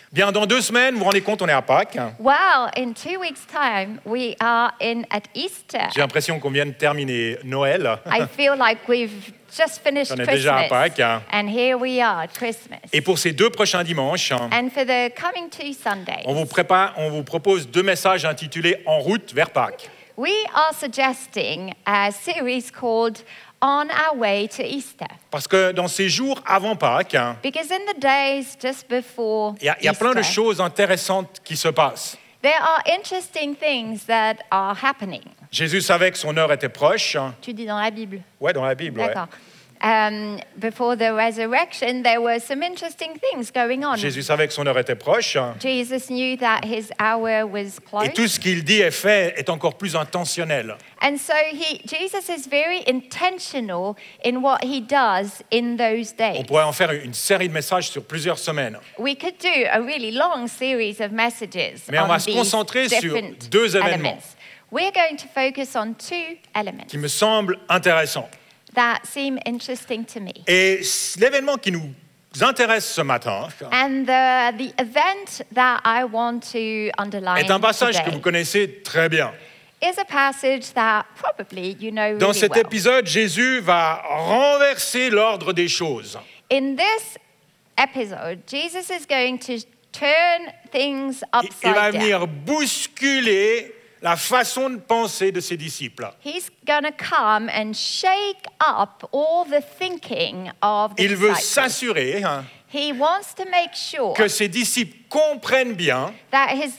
Bien, dans 2 semaines, vous vous rendez compte, on est à Pâques. Well, in 2 weeks' time, we are at Easter. J'ai l'impression qu'on vient de terminer Noël. I feel like we've just finished On est déjà à Christmas. Pâques. And here we are at Christmas. Et pour ces 2 prochains dimanches, And for the coming 2 Sundays, on vous propose 2 messages intitulés « En route vers Pâques we are suggesting a series called On Our Way to Easter. ». Parce que dans ces jours avant Pâques, Because in the days just before il y a plein de Easter, choses intéressantes qui se passent. there are interesting things that are happening. Jésus savait que son heure était proche. Tu dis dans la Bible. Ouais, dans la Bible. Ouais. D'accord. Before the resurrection, there were some interesting things going on. Jésus savait que son heure était proche. Jesus knew that his hour was close. Et tout ce qu'il dit et fait est encore plus intentionnel. And so Jesus is very intentional in what he does in those On days. pourrait en faire une série de messages sur plusieurs semaines. We could do a really long series of messages Mais on on va se these concentrer sur different 2 événements elements. We're going to focus on 2 elements qui me semblent intéressants. that seem interesting to me. Et l'événement qui nous intéresse ce matin And the event that I want to underline est un passage que today vous connaissez très bien. is a passage that probably you know Dans really cet well. épisode, Jésus va renverser l'ordre des choses. In this episode, Jesus is going to turn things Il va upside down. venir bousculer la façon de penser de ses disciples. He's going to come and shake up all the thinking of the Il veut disciples. s'assurer He wants to make sure que ses disciples comprennent bien that his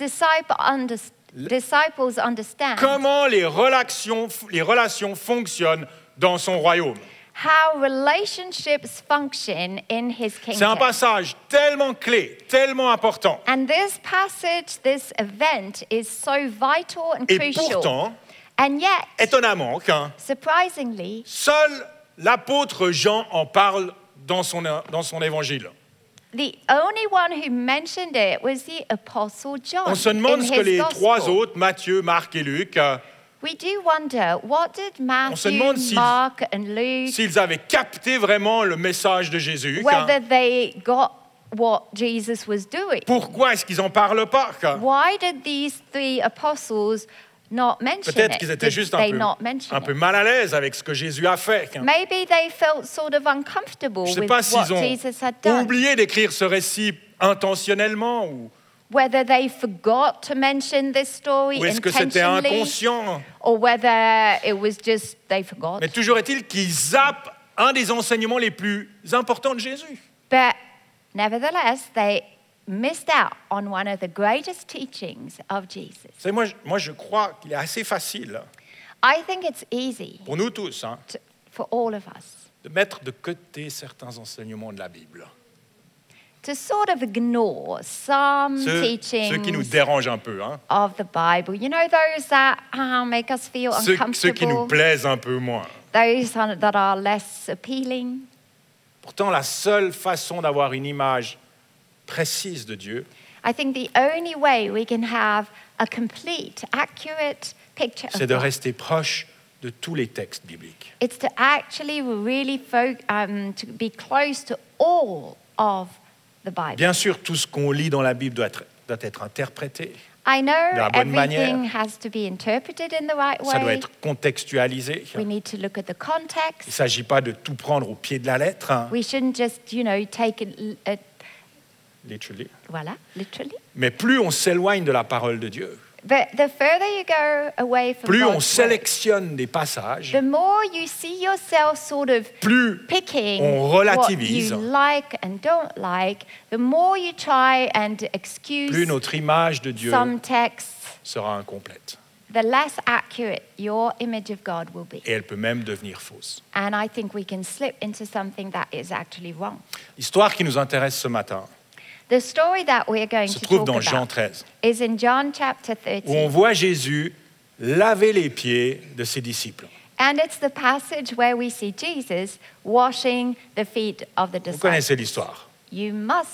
disciples understand comment les relations fonctionnent dans son royaume. how relationships function in his C'est un kingdom. passage tellement clé, tellement important. And this passage, this event is so vital and Et crucial. pourtant, And yet, étonnamment, surprisingly, seul l'apôtre Jean en parle dans son évangile. the only one who mentioned it was the Apostle John On se in demande ce que his les gospel. 3 autres, Matthieu, Marc et Luc, We do wonder, what did se Matthew, demande s'ils- Mark and Luke, s'ils avaient capté vraiment le message de Jésus. whether they got what Jesus was doing? Pourquoi est-ce qu'ils n'en parlent pas? Why did these 3 apostles not mention Peut-être it? qu'ils étaient Did juste they un not mention peu it? mal à l'aise avec ce que Jésus a fait. Maybe they felt sort of uncomfortable Je ne sais with pas what s'ils ont Jesus had done. oublié d'écrire ce récit intentionnellement ou Whether they forgot to mention this story est-ce que c'était intentionally, inconscient. or whether it was just they forgot. Mais toujours est-il qu'ils zappent un des enseignements les plus importants de Jésus. But nevertheless, they missed out on one of the greatest teachings of Jesus. Vous savez, moi, je crois qu'il est assez facile I think it's easy pour nous tous for all of us de mettre de côté certains enseignements de la Bible. to sort of ignore some Ceux qui nous teachings dérangent un peu, of the Bible. You know, those that make us feel ceux qui nous uncomfortable, plaisent un peu moins. those that are less appealing. Pourtant, la seule façon d'avoir une image précise de Dieu, I think the only way we can have a complete, accurate picture c'est of de God, rester proche de tous les textes bibliques. it's to actually really to be close to all of the Bible. Bien sûr, tout ce qu'on lit dans la Bible doit être interprété, I know de la bonne everything manière. has to be interpreted in the right ça doit way. être contextualisé. We need to look at the Il ne context. s'agit pas de tout prendre au pied de la lettre, We shouldn't just, take it, literally. literally. Mais plus on s'éloigne de la parole de Dieu, But the further you go away from plus on God's word, sélectionne des passages, the more you see yourself sort of plus picking on what relativise. you like and don't like, the more you try and excuse plus notre image de Dieu some texts, sera incomplète. the less accurate your image of God will be. Et elle peut même devenir fausse. And I think we can slip into something that is actually wrong. L'histoire qui nous intéresse ce matin The story that we're going se to trouve talk dans Jean about 13, is in John chapter où on 13. voit Jésus laver les pieds de ses disciples. And it's the passage where we see Jesus washing the feet of the Vous disciples. connaissez l'histoire. You must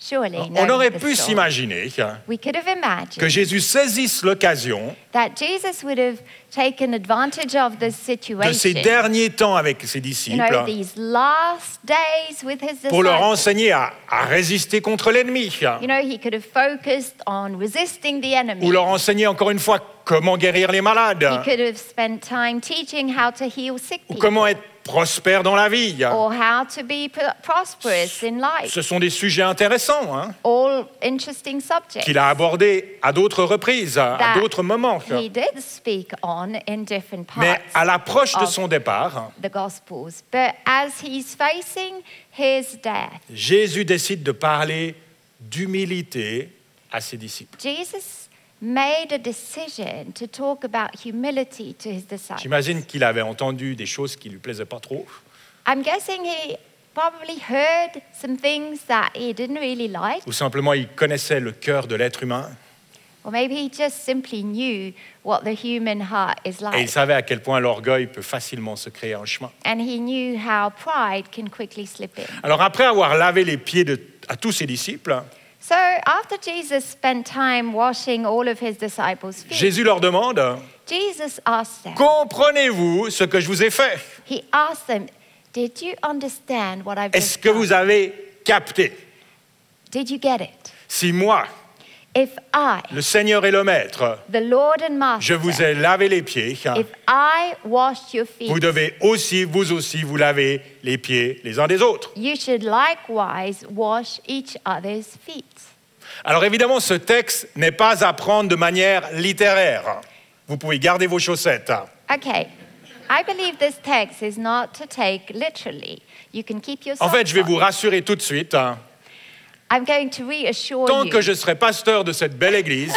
surely On known aurait the pu story. s'imaginer We could have que imagined Jésus saisisse l'occasion that Jesus would have taken advantage of this de ces situation, derniers temps avec ses you disciples know, these last days with his pour leur disciples. enseigner à résister contre l'ennemi, You know, he could have focused on resisting the enemy. ou leur enseigner encore une fois comment guérir les malades, He could have spent time teaching how to heal sick ou people comment être prospère dans la vie. or how to be prosperous in life. Ce sont des sujets intéressants All interesting subjects qu'il a abordés à d'autres reprises, à that d'autres moments. he did speak on in different Mais à parts l'approche de of son départ, the Gospels. But as he's facing his death, Jésus décide de parler d'humilité à ses disciples. Jesus made a decision to talk about humility to his disciples. J'imagine qu'il avait entendu des choses qui ne lui plaisaient pas trop, I'm guessing he probably heard some things that he didn't really like, ou simplement il connaissait le cœur de l'être humain or maybe he just simply knew what the human heart is et il like. savait à quel point l'orgueil peut facilement se créer un chemin. And he knew how pride can quickly slip in. Alors après avoir lavé les pieds à tous ses disciples, So after Jesus spent time washing all of his disciples' feet, Jésus leur demande Jesus asked them, « Comprenez-vous ce que je vous ai fait? he asked them, did you understand what I've Est-ce just que done? vous avez capté? Did you get it? Si moi, If I, le Seigneur et le Maître, the Lord and je Master, vous ai lavé les pieds, if I washed your feet, vous devez aussi, vous aussi, vous laver les pieds les uns des autres. » you should likewise wash each other's feet. Alors évidemment, ce texte n'est pas à prendre de manière littéraire. Vous pouvez garder vos chaussettes. Okay, I believe this text is not to take literally. You can keep your En fait, socks je vais on. vous rassurer tout de suite. I'm going to reassure Tant you, que je serai pasteur de cette belle église,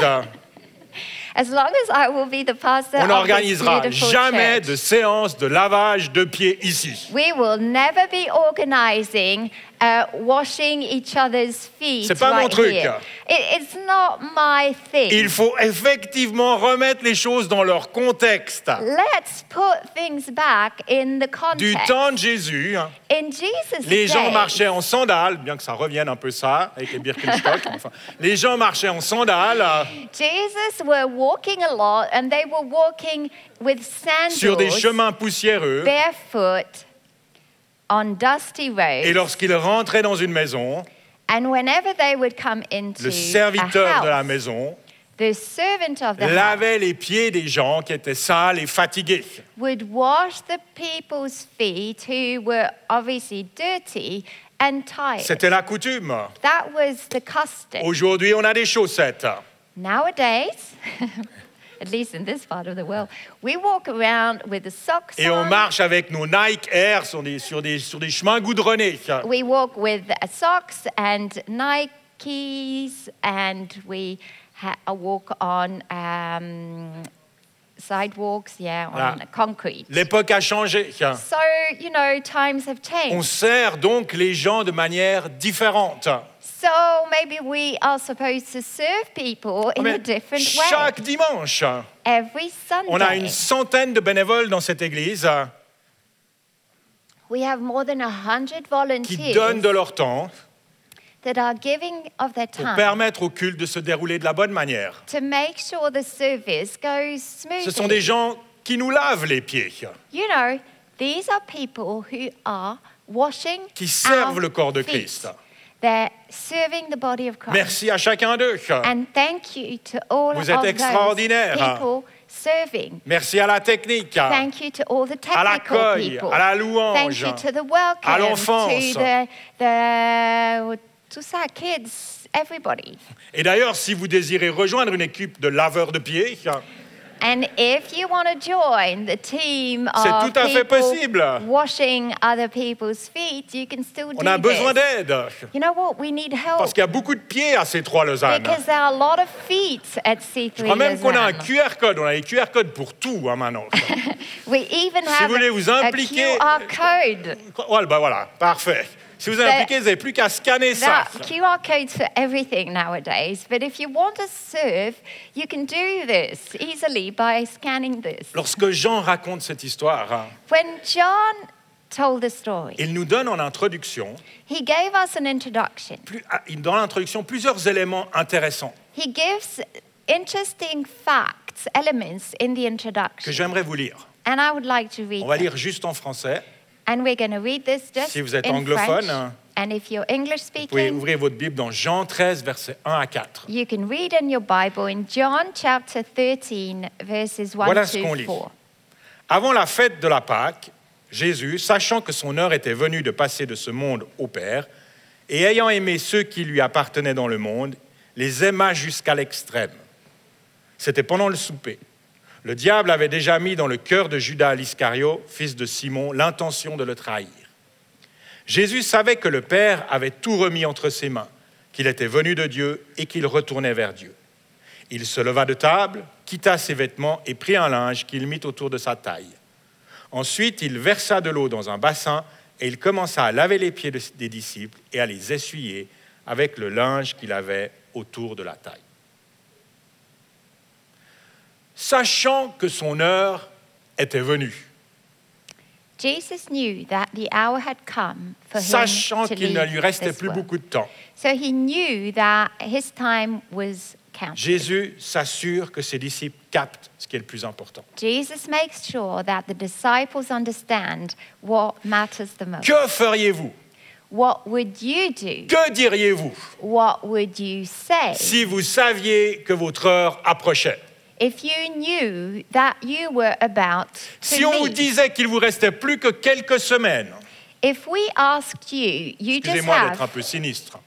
as long as I will be the pastor on of this n'organisera beautiful jamais church, de séance de lavage de pieds ici. we will never be organizing washing each other's feet C'est pas mon right truc. here. It's not my thing. Il faut effectivement remettre les choses dans leur contexte. Let's put things back in the Du context. temps de Jésus, In Jesus' les gens day, marchaient en sandales, bien que ça revienne un peu ça, avec les Birkenstock. Enfin, les gens marchaient en sandales Jesus were walking a lot and they were walking with sur des sandals, chemins poussiéreux. barefoot, on dusty Et roads. lorsqu'ils rentraient dans une maison, And whenever they would come into le serviteur de la a house, maison the servant of the house lavait les pieds des gens qui étaient sales et fatigués. would wash the people's feet who were obviously dirty and tired. C'était la coutume. That was the custom. Aujourd'hui, on a des chaussettes. Nowadays, at least in this part of the world, we walk around with the socks Et on on. marche avec nos Nike Air sur des chemins goudronnés. We walk with socks and Nikes, and we walk on sidewalks, on Ah. concrete. L'époque a changé. So, you know, times have On changed. sert donc les gens de manière différente. So maybe we are supposed to serve people in Mais a different way. chaque dimanche, Every Sunday, on a une centaine de bénévoles dans cette église we have more than 100 qui volunteers donnent de leur temps that are giving of their pour time permettre au culte de se dérouler de la bonne manière. to make sure the service goes smoothly. Ce sont des gens qui nous lavent les pieds, You know, these are people who are washing qui servent our le corps de feet. Christ. They're serving the body of Christ. Merci à chacun d'eux. And thank you to all Vous êtes of extraordinaires. those people serving. Merci à la technique, Thank you to all the à technical l'accueil, people. à la Thank louange, you to the welcome, à l'enfance. to tout ça, kids, everybody. Et d'ailleurs, si vous désirez rejoindre une équipe de laveurs de pieds, And if you want to join the team C'est of tout à fait people possible. washing other people's feet, you can still on do a besoin this. d'aide. You know what? We need help. Parce qu'il y a beaucoup de pieds à ces trois Lausanne. Because there are a lot of feet at C3 Je crois même qu'on a un Lausanne. QR code. On a les QR codes pour tout maintenant. We even Si have vous voulez vous a impliquer- QR code. Voilà, parfait. Si vous êtes impliqué, vous n'avez plus qu'à scanner ça. That QR code's for everything nowadays. But if you want to serve, you can do this easily by scanning this. Lorsque Jean raconte cette histoire, When John told the story. Il nous donne en introduction, He gave us an introduction. dans l'introduction, plusieurs éléments intéressants He gives interesting facts, elements in the que introduction. j'aimerais vous lire. And I would like to read On va them. lire juste en français. And we're going to read this just Si vous êtes in anglophone, French. And if you're English Vous pouvez speaking, ouvrir votre Bible dans Jean 13, versets 1 à 4. you can read in your Bible in John chapter 13, verses 1 Voilà ce qu'on to lit. 4. Avant la fête de la Pâque, Jésus, sachant que son heure était venue de passer de ce monde au Père, et ayant aimé ceux qui lui appartenaient dans le monde, les aima jusqu'à l'extrême. C'était pendant le souper. Le diable avait déjà mis dans le cœur de Judas l'Iscario, fils de Simon, l'intention de le trahir. Jésus savait que le Père avait tout remis entre ses mains, qu'il était venu de Dieu et qu'il retournait vers Dieu. Il se leva de table, quitta ses vêtements et prit un linge qu'il mit autour de sa taille. Ensuite, il versa de l'eau dans un bassin et il commença à laver les pieds des disciples et à les essuyer avec le linge qu'il avait autour de la taille. Sachant que son heure était venue, Jesus knew that the hour had come for him sachant to qu'il ne lui leave restait this plus world. beaucoup de temps, So he knew that his time was counted. Jésus s'assure que ses disciples captent ce qui est le plus important. Jesus makes sure that the disciples understand what matters the most. Que feriez-vous? What would you do? Que diriez-vous What would you say si vous saviez que votre heure approchait? if you knew that you were about Si to on vous leave? disait qu'il vous restait plus que quelques semaines, If we asked you, you just excusez-moi d'être un have, peu sinistre,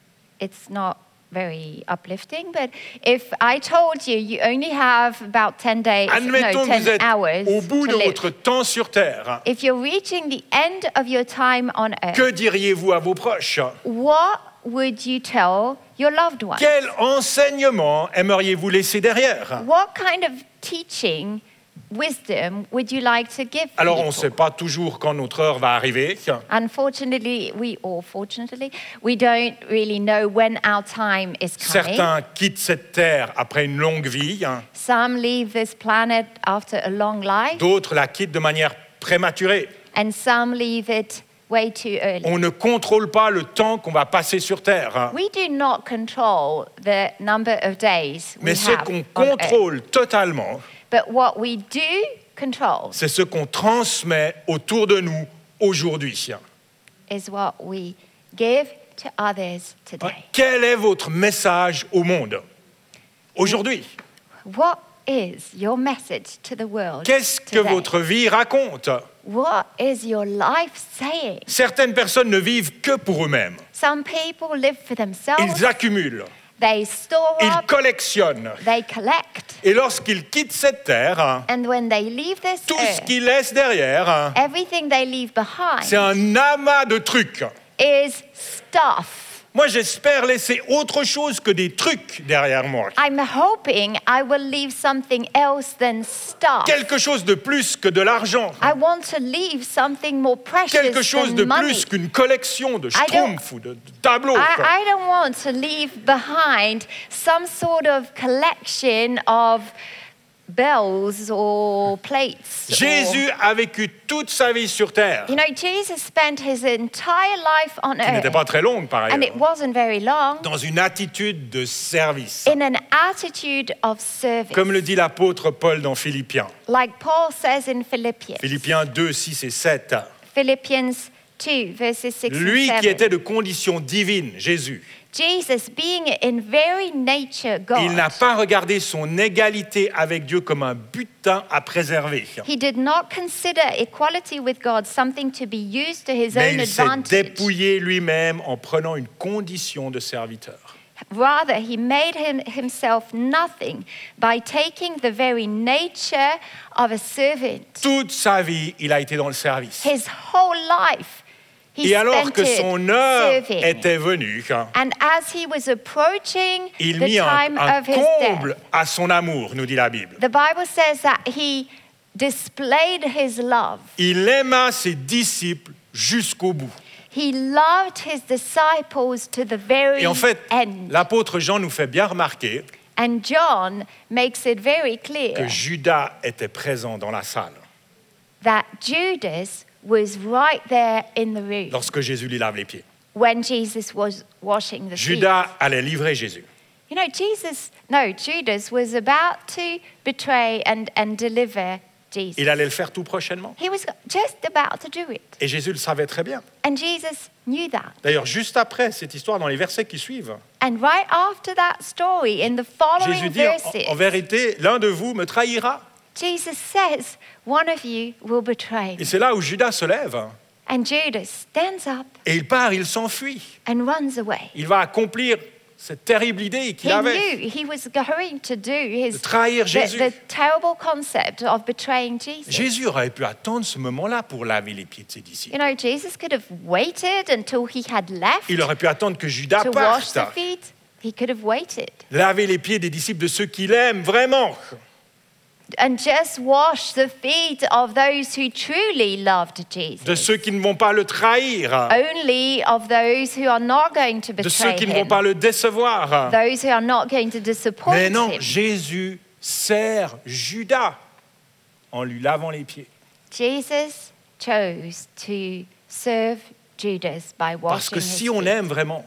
it's not very uplifting, but if I told you you only have about 10 days, admettons que vous 10 êtes hours au bout to de live. votre temps sur Terre, If you're reaching the end of your time on earth, que diriez-vous à vos proches? what would you tell your loved ones? Quel enseignement aimeriez-vous laisser derrière? What kind of teaching, wisdom would you like to give Alors, on ne people? sait pas toujours quand notre heure va arriver. Unfortunately, fortunately, we don't really know when our time is coming. Certains quittent cette terre après une longue vie, Some leave this planet after a long life, d'autres la quittent de manière prématurée. and some leave it way too early. On ne contrôle pas le temps qu'on va passer sur terre. We do not control the number of days we Mais ce have qu'on on earth. contrôle totalement, But what we do control c'est ce qu'on transmet autour de nous aujourd'hui. is what we give to others today. Quel est votre message au monde aujourd'hui? What is your message to the world Qu'est-ce que today? votre vie raconte? What is your life saying? Certaines personnes ne vivent que pour eux-mêmes. Some people live for themselves. Ils accumulent, They store ils up, collectionnent. they collect, Et lorsqu'ils quittent cette terre, and when they leave this tout ce earth, qu'ils laissent derrière, everything they leave c'est behind un amas de trucs. is stuff. Moi, j'espère laisser autre chose que des trucs derrière moi. I'm hoping I will leave something else than stuff. Quelque chose de plus que de l'argent. I want to leave something more precious Quelque chose de than money. plus qu'une collection de schtroumpfs ou de tableaux. quoi. I don't want to leave behind some sort of collection of bells or plates. Jésus a vécu toute sa vie sur terre, You know, Jesus spent his entire life on qui n'était earth, pas très longue par and ailleurs, it wasn't very long, dans une attitude de service. in an attitude of service. Comme le dit l'apôtre Paul dans Philippiens. Like Paul says in Philippians. Philippiens 2, 6 et 7. Philippians 2, verses 6 Lui and 7. qui était de condition divine, Jésus, Jesus, being in very nature God, il n'a pas regardé son égalité avec Dieu comme un butin à préserver. he did not consider equality with God something to be used to his Mais own il s'est advantage. dépouillé lui-même en prenant une condition de serviteur. Rather, he made himself nothing by taking the very nature of a servant. Toute sa vie, il a été dans le service. His whole life, he Et alors spent que it son heure serving. était venue, And as he was approaching il the mit time un of his comble death, à son amour, nous dit la Bible. the Bible says that he displayed his love. Il aima ses disciples jusqu'au bout. He loved his disciples to the very Et en fait, end. l'apôtre Jean nous fait bien remarquer And John makes it very que clear Judas était présent dans la salle. that Judas was right there in the room lorsque Jésus lui lave les pieds. when Jesus was washing the feet. Judas allait livrer Jésus. You know, Judas was about to betray and deliver Jesus. Il allait le faire tout prochainement. He was just about to do it. Et Jésus le savait très bien. And Jesus knew that. D'ailleurs, juste après cette histoire, dans les versets qui suivent, And right after that story, in the following Jésus dit, verses, en vérité, l'un de vous me trahira. Jesus says, one of you will betray Et me. c'est là où Judas se lève. And Judas stands up Et il part, il s'enfuit. and runs away. Il va accomplir cette terrible idée qu'il He avait knew he was going to do de trahir Jésus. the terrible concept of betraying Jesus. Jésus aurait pu attendre ce moment-là pour laver les pieds de ses disciples. You know, Jesus could have waited until he had left Il aurait pu attendre que Judas to wash parte, the feet. He could have waited laver les pieds des disciples de ceux qu'il aime vraiment. and just wash the feet of those who truly loved Jesus. De ceux qui ne vont pas le trahir, Only of those who are not going to de ceux betray qui ne vont him. pas le décevoir. Those who are not going to disappoint Mais non, him. Jésus sert Judas en lui lavant les pieds. Jesus chose to serve Judas by Parce washing que his si on feet. aime vraiment,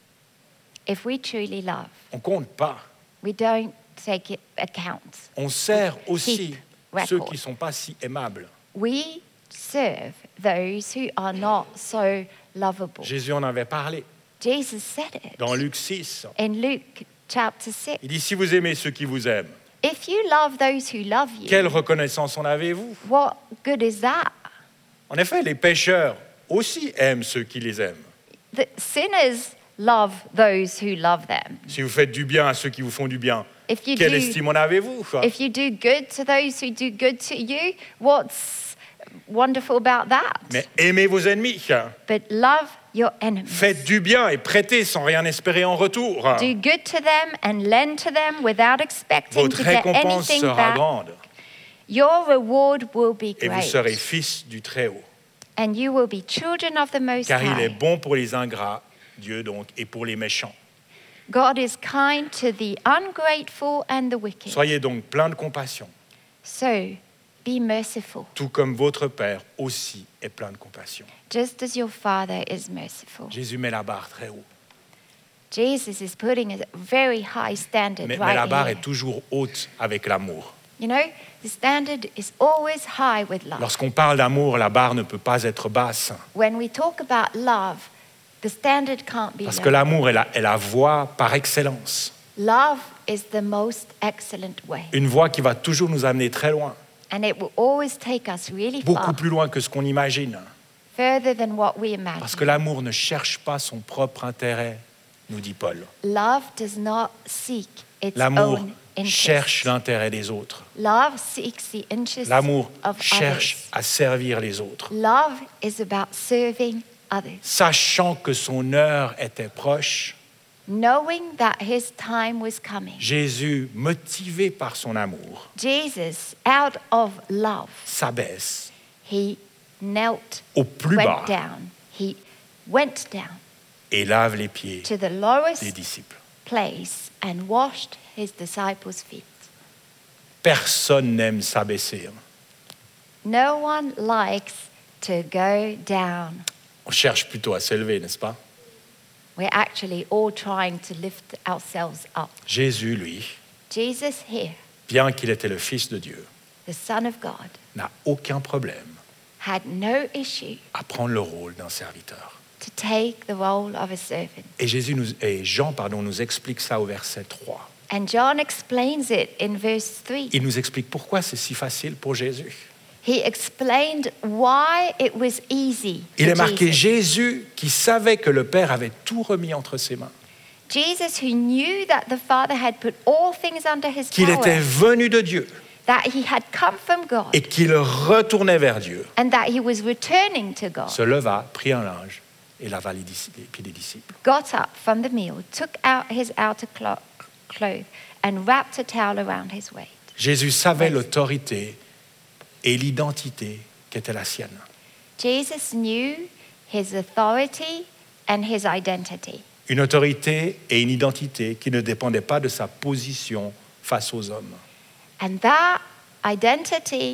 If we truly love, on ne compte pas. we don't take it account. On sert aussi Keep ceux record. qui ne sont pas si aimables. We serve those who are not so lovable. Jésus en avait parlé Jesus said it dans Luc 6. in Luke chapter 6. Il dit, si vous aimez ceux qui vous aiment, If you love those who love you, quelle reconnaissance en avez-vous? what good is that? En effet, les pécheurs aussi aiment ceux qui les aiment. The sinners love those who love them. Si vous faites du bien à ceux qui vous font du bien, If you quelle do, estime en avez-vous? if you do good to those who do good to you, what's wonderful about that? Mais aimez vos ennemis. But love your enemies. Faites du bien et prêtez sans rien espérer en retour. Do good to them and lend to them without expecting Votre to get récompense anything sera back. grande Your reward will be et vous great. serez fils du Très-Haut. And you will be children of the Most Car il est High. bon pour les ingrats, Dieu donc, et pour les méchants. God is kind to the ungrateful and the wicked. Soyez donc pleins de compassion, So be merciful, tout comme votre Père aussi est plein de compassion. just as your Father is merciful. Jésus met la barre très haut, Jesus is putting a very high standard mais la right barre here. est toujours haute avec l'amour. You know, the standard is always high with love. Lorsqu'on parle d'amour, la barre ne peut pas être basse, When we talk about love, the standard can't be parce low. que l'amour est la voie par excellence. Love is the most excellent way. Une voie qui va toujours nous amener très loin, And it will always take us really beaucoup far, plus loin que ce qu'on imagine. further than what we imagine. Parce que l'amour ne cherche pas son propre intérêt, nous dit Paul. Love does not seek its L'amour own interest. cherche l'intérêt des autres. Love seeks the interest L'amour of cherche others. à servir les autres. Love is about serving others. Sachant que son heure était proche, Knowing that his time was coming. Jésus, motivé par son amour, Jesus, out of love, s'abaisse he knelt, au plus bas went down. He went down et lave les pieds to the des lowest disciples. place and washed his disciples' feet. Personne n'aime s'abaisser. No one likes to go down. On cherche plutôt à s'élever, n'est-ce pas? We're actually all trying to lift ourselves up. Jésus, lui, Jesus here, bien qu'il était le Fils de Dieu, the Son of God, n'a aucun problème had no issue à prendre le rôle d'un serviteur. to take the role of a servant. Et Jean nous explique ça au verset 3. And John explains it in verse 3. Il nous explique pourquoi c'est si facile pour Jésus. He explained why it was easy Il for est marqué Jesus. Jésus qui savait que le Père avait tout remis entre ses mains, Jesus who knew that the Father had put all things under his qu'il était power, venu de Dieu that he had come from God, et qu'il retournait vers Dieu, and that he was returning to God, se leva, prit un linge et lava les pieds des disciples. got up from the meal, took out his outer clothes, and wrapped a towel around his waist. Jésus savait l'autorité et l'identité qu'était la sienne. Jesus knew his authority and his identity. Une autorité et une identité qui ne dépendaient pas de sa position face aux hommes. And that identity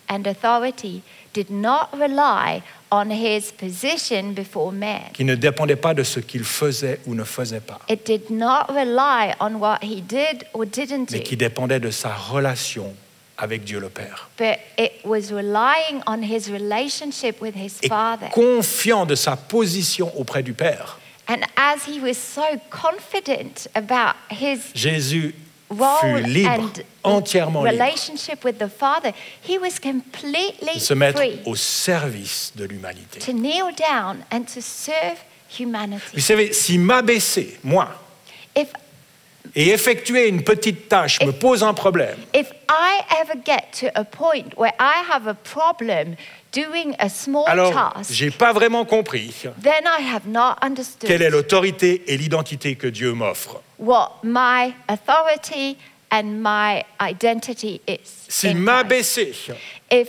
and authority did not rely on his position before men. qui ne dépendait pas de ce qu'il faisait ou ne faisait pas, It did not rely on what he did or didn't mais do, qui dépendait de sa relation avec Dieu le Père. but it was relying on his relationship with his Et Father. confiant de sa position auprès du Père, And as he was so confident about his Jésus role fut libre, and entièrement libre, relationship with the Father, he was completely de se mettre free au service de l'humanité. to kneel down and to serve humanity. Vous savez, si m'abaisser, moi, If et effectuer une petite tâche me pose un problème, If I ever get to a point where I have a problem doing a small alors task, j'ai pas vraiment compris then I have not quelle est understood l'autorité et l'identité que Dieu m'offre. what my authority and my identity is. Si in Christ. m'abaisser If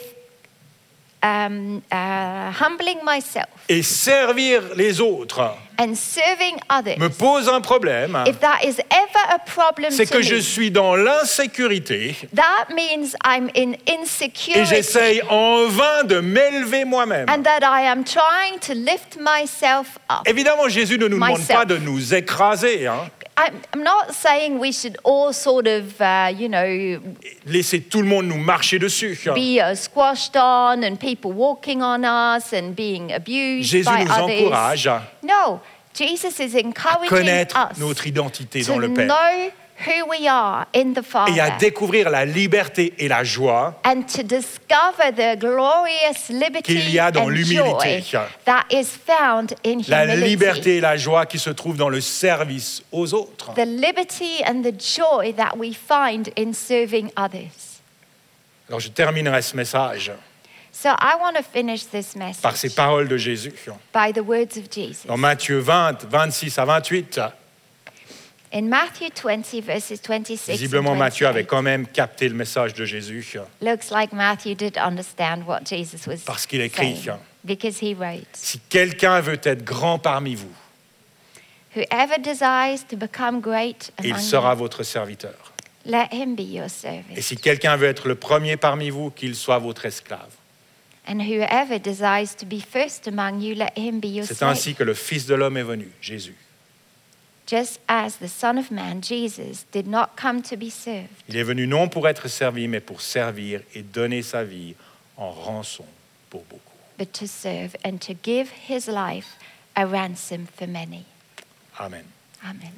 humbling myself et servir les autres and serving others, me pose un problème, if that is ever a problem c'est to que je me, suis dans l'insécurité that means I'm in et insecurity j'essaye en vain de m'élever moi-même. and that I am trying to lift myself up. Évidemment, Jésus ne nous demande Myself. pas de nous écraser, hein, I'm not saying we should all sort of, laisser tout le monde nous marcher dessus. be squashed on and people walking on us and being abused Jésus by nous others. encourage No, Jesus is à encouraging connaître us notre identité to dans le Père know who we are in the et à Father découvrir la liberté et la joie and to discover the glorious liberty qu'il y a dans and l'humilité. joy that is found in la humility. liberté et la joie qui se trouvent dans le service aux autres. The liberty and the joy that we find in serving others. Alors je terminerai ce message So I want to finish this message par ces paroles de Jésus. by the words of Jesus. Dans Matthieu 20, 26 à 28, In Matthew 20, verses 26 and visiblement Matthieu avait 28, quand même capté le message de Jésus looks like Matthew did understand what Jesus was parce qu'il écrit saying, because he wrote, si quelqu'un veut être grand parmi vous, whoever desires to become great il among sera you, votre serviteur. let him be your Et servant. si quelqu'un veut être le premier parmi vous, qu'il soit votre esclave. And whoever desires to be first among you, let him be your C'est slave. ainsi que le Fils de l'homme est venu, Jésus. Just as the Son of Man, Jesus, did not come to be served, Il est venu non pour être servi, mais pour servir et donner sa vie en rançon pour beaucoup. but to serve and to give his life a ransom for many. Amen. Amen.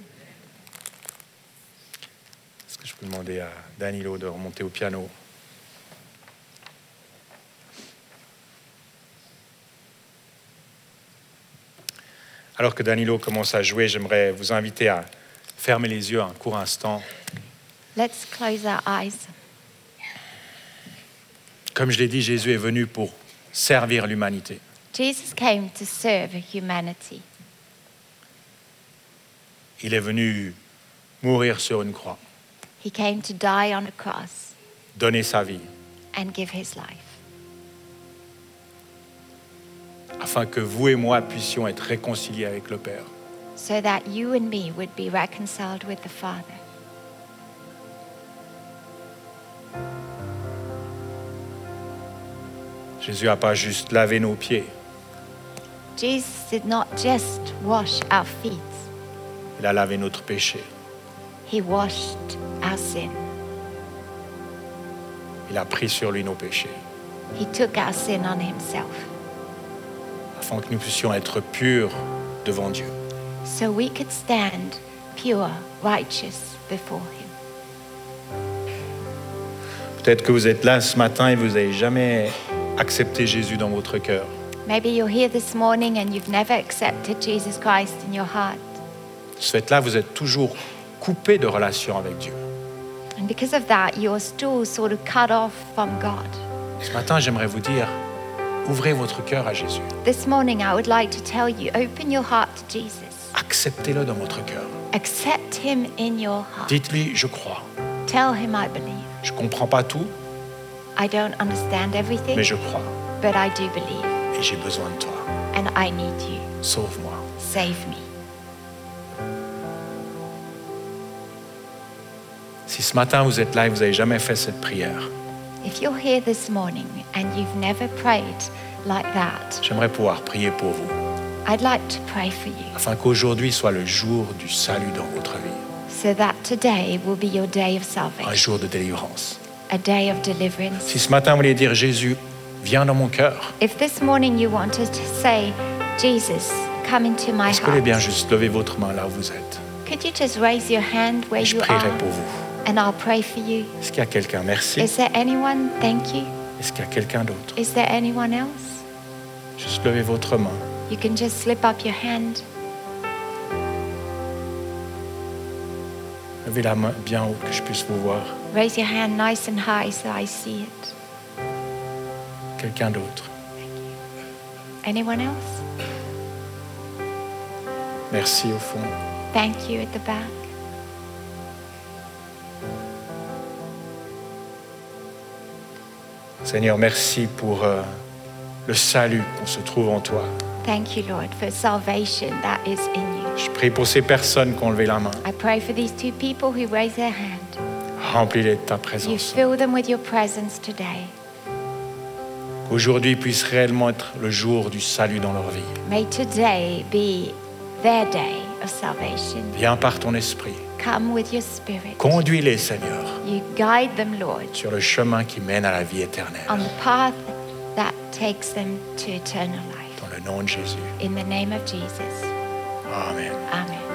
Est-ce que je peux demander à Danilo de remonter au piano? Alors que Danilo commence à jouer, j'aimerais vous inviter à fermer les yeux un court instant. Let's close our eyes. Comme je l'ai dit, Jésus est venu pour servir l'humanité. Jesus came to serve humanity. Il est venu mourir sur une croix, He came to die on a cross donner sa vie, and give his life afin que vous et moi puissions être réconciliés avec le Père. so that you and me would be reconciled with the Father. Jésus n'a pas juste lavé nos pieds, Jesus did not just wash our feet, il a lavé notre péché. he washed our sin. Il a pris sur lui nos péchés, He took our sin on himself afin que nous puissions être purs devant Dieu. so we could stand pure, righteous before him. Peut-être que vous êtes là ce matin et vous n'avez jamais accepté Jésus dans votre cœur. Maybe you're here this morning and you've never accepted Jesus Christ in your heart. Ce fait-là, vous êtes toujours coupé de relation avec Dieu. And because of that, you're still sort of cut off from God. Ce matin, j'aimerais vous dire, ouvrez votre cœur à Jésus. This morning, I would like to tell you, open your heart to Jesus. Acceptez-le dans votre cœur. Accept him in your heart. Dites-lui, je crois. Tell him I believe. Je ne comprends pas tout, I don't understand everything, mais je crois. but I do believe. Et j'ai besoin de toi. And I need you. Sauve-moi. Save me. Si ce matin, vous êtes là et vous n'avez jamais fait cette prière, If you're here this morning and you've never prayed like that, j'aimerais pouvoir prier pour vous, I'd like to pray for you afin qu'aujourd'hui soit le jour du salut dans votre vie, so that today will be your day of un salvation, jour de délivrance. a day of deliverance. Si ce matin vous voulez dire Jésus, viens dans mon cœur, If this morning you wanted to say, Jesus, come into my est-ce que vous voulez bien heart, juste lever votre main là où vous êtes? could you just raise your hand where Et je you prierai are pour vous. and I'll pray for you? Est-ce qu'il y a quelqu'un? Merci. Is there anyone? Thank you. Est-ce qu'il y a quelqu'un d'autre? Is there anyone else? Juste levez votre main. You can just slip up your hand. Levez la main bien haut que je puisse vous voir. Raise your hand nice and high so I see it. Quelqu'un d'autre. Anyone else? Merci au fond. Thank you at the back. Seigneur, merci pour le salut qu'on se trouve en toi. Thank you, Lord, for salvation that is in you. Je prie pour ces personnes qui ont levé la main. I pray for these two people who raise their hand. Remplis-les de ta You présence. fill them with your presence today. Qu'aujourd'hui puisse réellement être le jour du salut dans leur vie. May today be their day of salvation. Viens par ton esprit. Come with your spirit. Conduis-les, Seigneur, You guide them, Lord, sur le chemin qui mène à la vie éternelle. on the path that takes them to eternal life. Dans le nom de Jésus. In the name of Jesus. Amen. Amen.